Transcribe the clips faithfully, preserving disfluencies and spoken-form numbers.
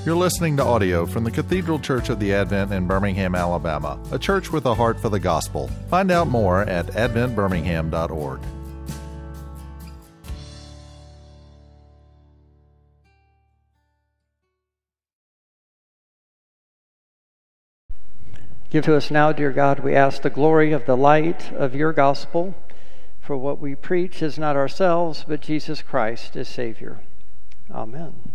You're listening to audio from the Cathedral Church of the Advent in Birmingham, Alabama, a church with a heart for the gospel. Find out more at advent birmingham dot org. Give to us now, dear God, we ask the glory of the light of your gospel. For what we preach is not ourselves, but Jesus Christ as Savior. Amen.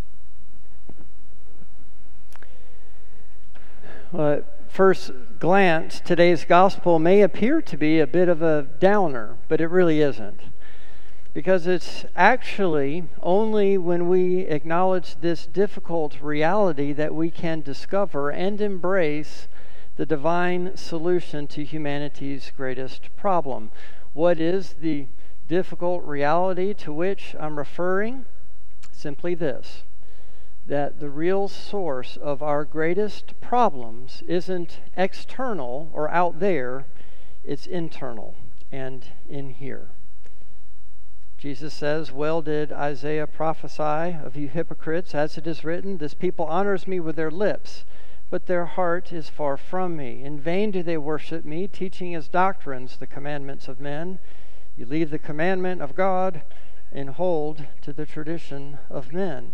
Well, at first glance, today's gospel may appear to be a bit of a downer, but it really isn't. Because it's actually only when we acknowledge this difficult reality that we can discover and embrace the divine solution to humanity's greatest problem. What is the difficult reality to which I'm referring? Simply this: that the real source of our greatest problems isn't external or out there, it's internal and in here. Jesus says, "Well did Isaiah prophesy of you hypocrites, as it is written, this people honors me with their lips, but their heart is far from me. In vain do they worship me, teaching as doctrines the commandments of men. You leave the commandment of God and hold to the tradition of men."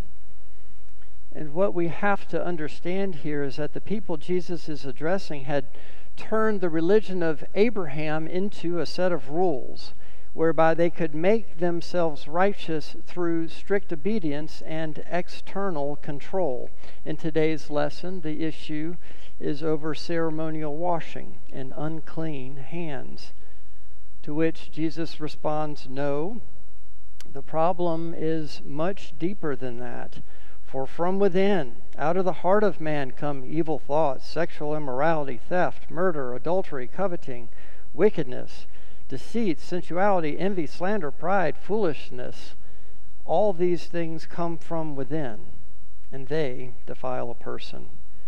And what we have to understand here is that the people Jesus is addressing had turned the religion of Abraham into a set of rules whereby they could make themselves righteous through strict obedience and external control. In today's lesson, the issue is over ceremonial washing and unclean hands, to which Jesus responds, "No, the problem is much deeper than that. For from within, out of the heart of man, come evil thoughts, sexual immorality, theft, murder, adultery, coveting, wickedness, deceit, sensuality, envy, slander, pride, foolishness. All these things come from within, and they defile a person."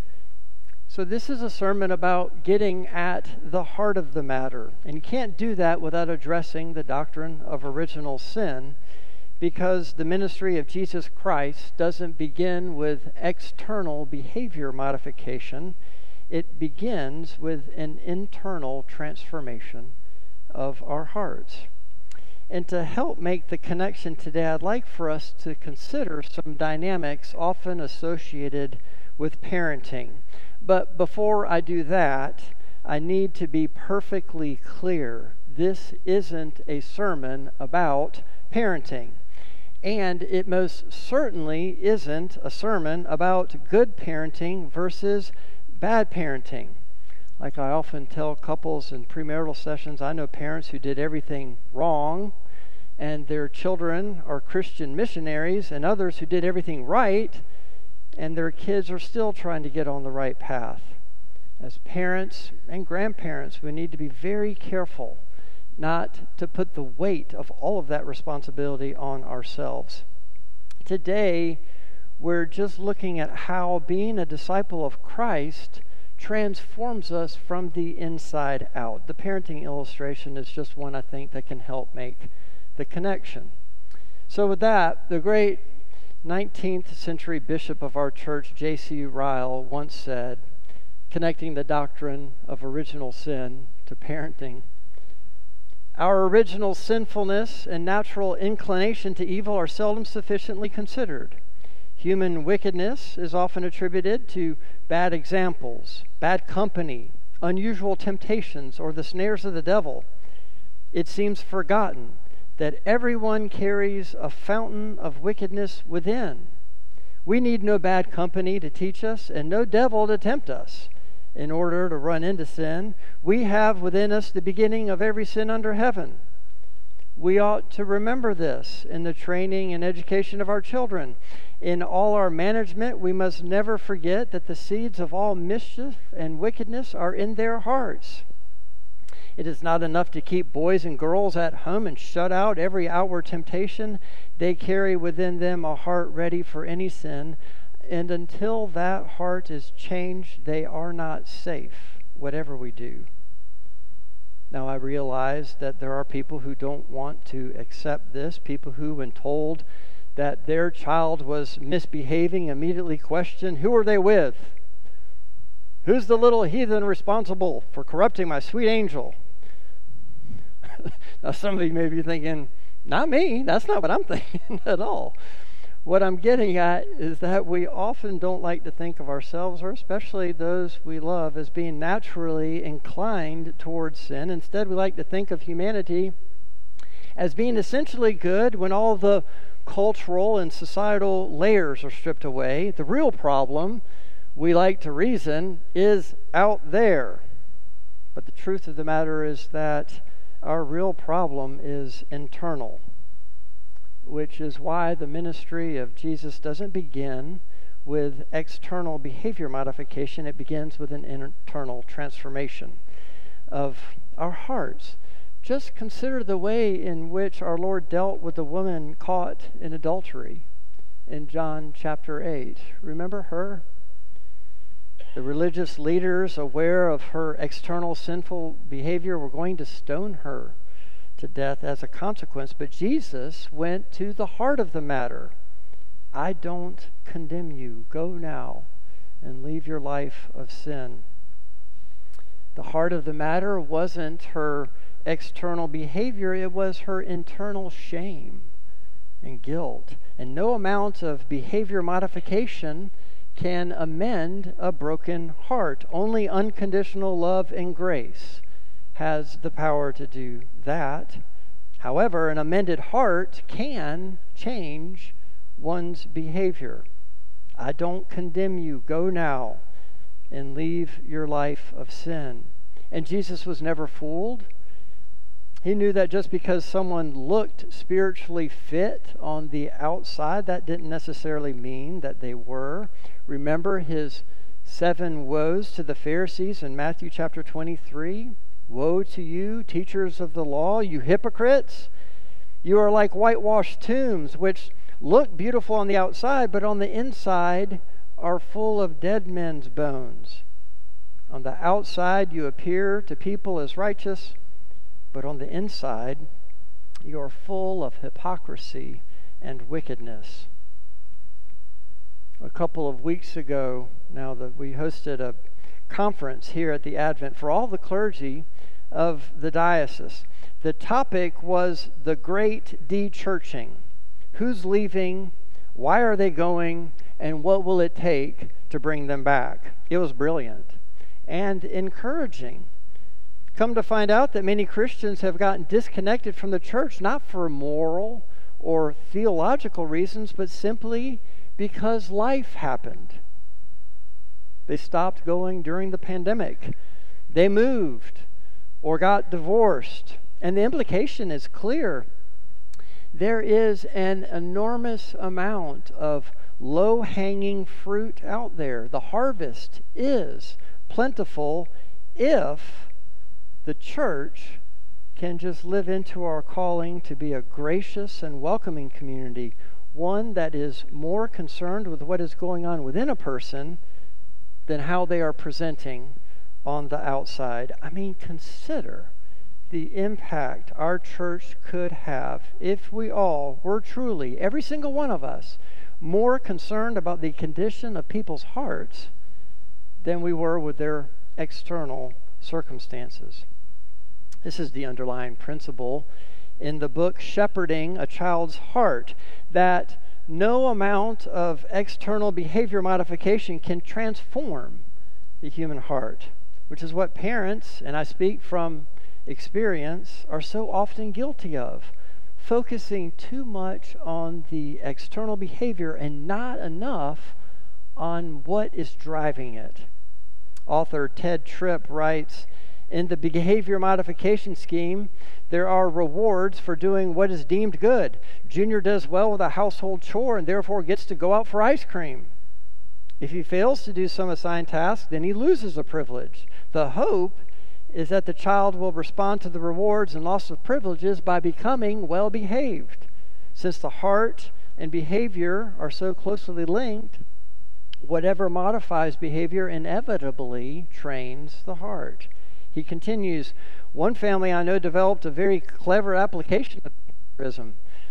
So this is a sermon about getting at the heart of the matter. And you can't do that without addressing the doctrine of original sin, because the ministry of Jesus Christ doesn't begin with external behavior modification. It begins with an internal transformation of our hearts. And to help make the connection today, I'd like for us to consider some dynamics often associated with parenting. But before I do that, I need to be perfectly clear. This isn't a sermon about parenting. And it most certainly isn't a sermon about good parenting versus bad parenting. Like I often tell couples in premarital sessions, I know parents who did everything wrong, and their children are Christian missionaries, and others who did everything right, and their kids are still trying to get on the right path. As parents and grandparents, we need to be very careful not to put the weight of all of that responsibility on ourselves. Today, we're just looking at how being a disciple of Christ transforms us from the inside out. The parenting illustration is just one I think that can help make the connection. So with that, the great nineteenth century bishop of our church, J C Ryle, once said, connecting the doctrine of original sin to parenting, "Our original sinfulness and natural inclination to evil are seldom sufficiently considered. Human wickedness is often attributed to bad examples, bad company, unusual temptations, or the snares of the devil. It seems forgotten that everyone carries a fountain of wickedness within. We need no bad company to teach us and no devil to tempt us in order to run into sin. We have within us the beginning of every sin under heaven. We ought to remember this in the training and education of our children. In all our management, we must never forget that the seeds of all mischief and wickedness are in their hearts. It is not enough to keep boys and girls at home and shut out every outward temptation. They carry within them a heart ready for any sin, and until that heart is changed, they are not safe, whatever we do. Now, I realize that there are people who don't want to accept this, people who, when told that their child was misbehaving immediately question, who are they with? Who's the little heathen responsible for corrupting my sweet angel? Now some of you may be thinking, not me, that's not what I'm thinking at all. What I'm getting at is that we often don't like to think of ourselves, or especially those we love, as being naturally inclined towards sin. Instead, we like to think of humanity as being essentially good when all the cultural and societal layers are stripped away. The real problem, we like to reason, is out there. But the truth of the matter is that our real problem is internal, which is why the ministry of Jesus doesn't begin with external behavior modification. It begins with an internal transformation of our hearts. Just consider the way in which our Lord dealt with the woman caught in adultery in John chapter eight. Remember her? The religious leaders, aware of her external sinful behavior, were going to stone her to death as a consequence, but Jesus went to the heart of the matter. I don't condemn you. Go now and leave your life of sin. The heart of the matter wasn't her external behavior, it was her internal shame and guilt. And no amount of behavior modification can amend a broken heart. Only unconditional love and grace has the power to do that. However, an amended heart can change one's behavior. I don't condemn you. Go now and leave your life of sin. And Jesus was never fooled. He knew that just because someone looked spiritually fit on the outside, that didn't necessarily mean that they were. Remember his seven woes to the Pharisees in Matthew chapter twenty-three? Woe to you, teachers of the law, you hypocrites! You are like whitewashed tombs, which look beautiful on the outside, but on the inside are full of dead men's bones. On the outside you appear to people as righteous, but on the inside you are full of hypocrisy and wickedness. A couple of weeks ago, now that we hosted a conference here at the Advent for all the clergy of the diocese. The topic was the great de-churching. Who's leaving? Why are they going? And what will it take to bring them back? It was brilliant and encouraging. Come to find out that many Christians have gotten disconnected from the church, not for moral or theological reasons, but simply because life happened. They stopped going during the pandemic. They moved or got divorced. And the implication is clear. There is an enormous amount of low-hanging fruit out there. The harvest is plentiful if the church can just live into our calling to be a gracious and welcoming community, one that is more concerned with what is going on within a person than how they are presenting on the outside. I mean, consider the impact our church could have if we all were truly, every single one of us, more concerned about the condition of people's hearts than we were with their external circumstances. This is the underlying principle in the book Shepherding a Child's Heart, that no amount of external behavior modification can transform the human heart, which is what parents, and I speak from experience, are so often guilty of, focusing too much on the external behavior and not enough on what is driving it. Author Ted Tripp writes, in the behavior modification scheme, there are rewards for doing what is deemed good. Junior does well with a household chore and therefore gets to go out for ice cream. If he fails to do some assigned task, then he loses a privilege. The hope is that the child will respond to the rewards and loss of privileges by becoming well-behaved. Since the heart and behavior are so closely linked, whatever modifies behavior inevitably trains the heart. He continues, one family I know developed a very clever application of behaviorism.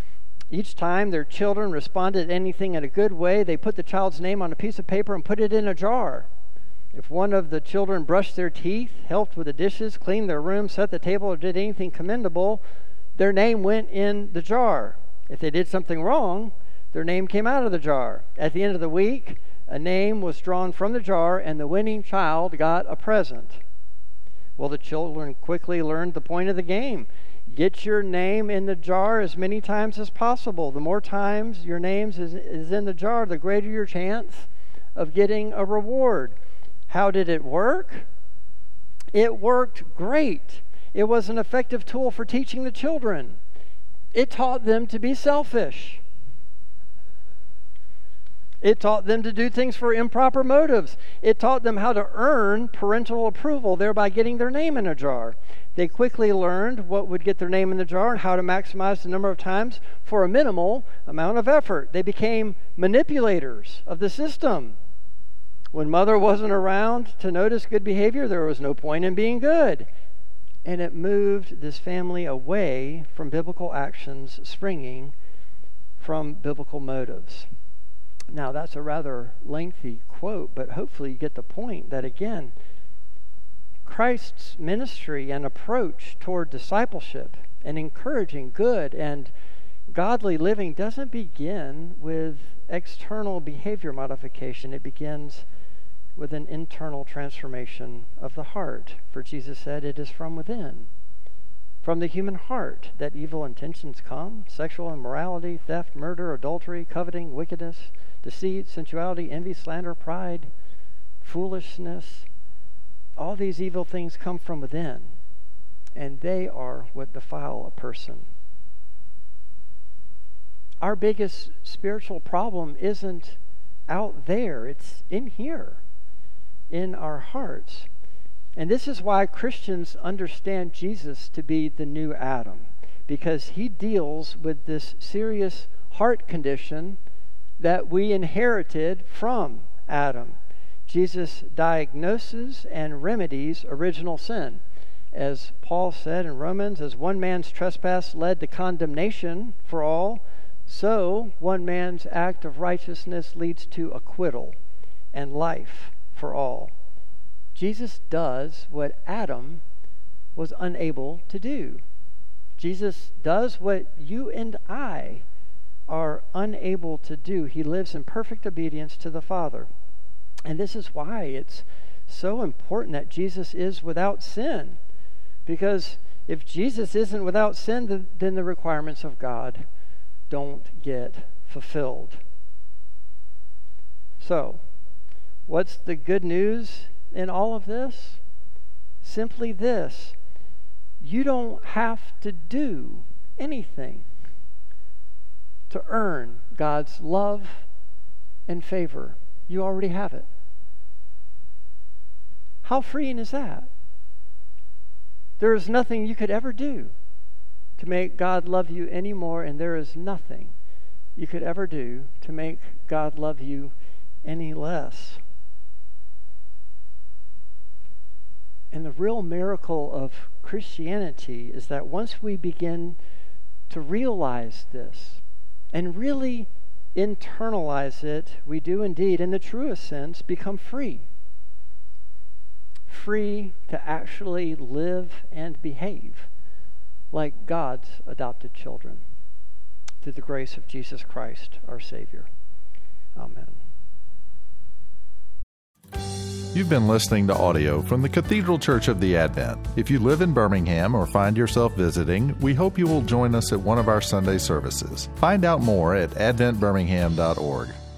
Each time their children responded to anything in a good way, they put the child's name on a piece of paper and put it in a jar. If one of the children brushed their teeth, helped with the dishes, cleaned their room, set the table, or did anything commendable, their name went in the jar. If they did something wrong, their name came out of the jar. At the end of the week, a name was drawn from the jar, and the winning child got a present. Well, the children quickly learned the point of the game. Get your name in the jar as many times as possible. The more times your name is, is in the jar, the greater your chance of getting a reward. How did it work? It worked great. It was an effective tool for teaching the children. It taught them to be selfish. It taught them to do things for improper motives. It taught them how to earn parental approval, thereby getting their name in a jar. They quickly learned what would get their name in the jar and how to maximize the number of times for a minimal amount of effort. They became manipulators of the system. When mother wasn't around to notice good behavior, there was no point in being good. And it moved this family away from biblical actions springing from biblical motives. Now, that's a rather lengthy quote, but hopefully you get the point that, again, Christ's ministry and approach toward discipleship and encouraging good and godly living doesn't begin with external behavior modification. It begins with an internal transformation of the heart. For Jesus said, it is from within, from the human heart, that evil intentions come: sexual immorality, theft, murder, adultery, coveting, wickedness, deceit, sensuality, envy, slander, pride, foolishness. All these evil things come from within, and they are what defile a person. Our biggest spiritual problem isn't out there, it's in here, in our hearts. And this is why Christians understand Jesus to be the new Adam, because he deals with this serious heart condition that we inherited from Adam. Jesus diagnoses and remedies original sin. As Paul said in Romans, as one man's trespass led to condemnation for all, so one man's act of righteousness leads to acquittal and life for all. Jesus does what Adam was unable to do. Jesus does what you and I are unable to do. He lives in perfect obedience to the Father. And this is why it's so important that Jesus is without sin. Because if Jesus isn't without sin, then the requirements of God don't get fulfilled. So, what's the good news in all of this? Simply this: you don't have to do anything to earn God's love and favor. You already have it. How freeing is that? There is nothing you could ever do to make God love you any more, and there is nothing you could ever do to make God love you any less. And the real miracle of Christianity is that once we begin to realize this and really internalize it, we do indeed, in the truest sense, become free. Free to actually live and behave like God's adopted children, through the grace of Jesus Christ, our Savior. Amen. You've been listening to audio from the Cathedral Church of the Advent. If you live in Birmingham or find yourself visiting, we hope you will join us at one of our Sunday services. Find out more at advent birmingham dot org.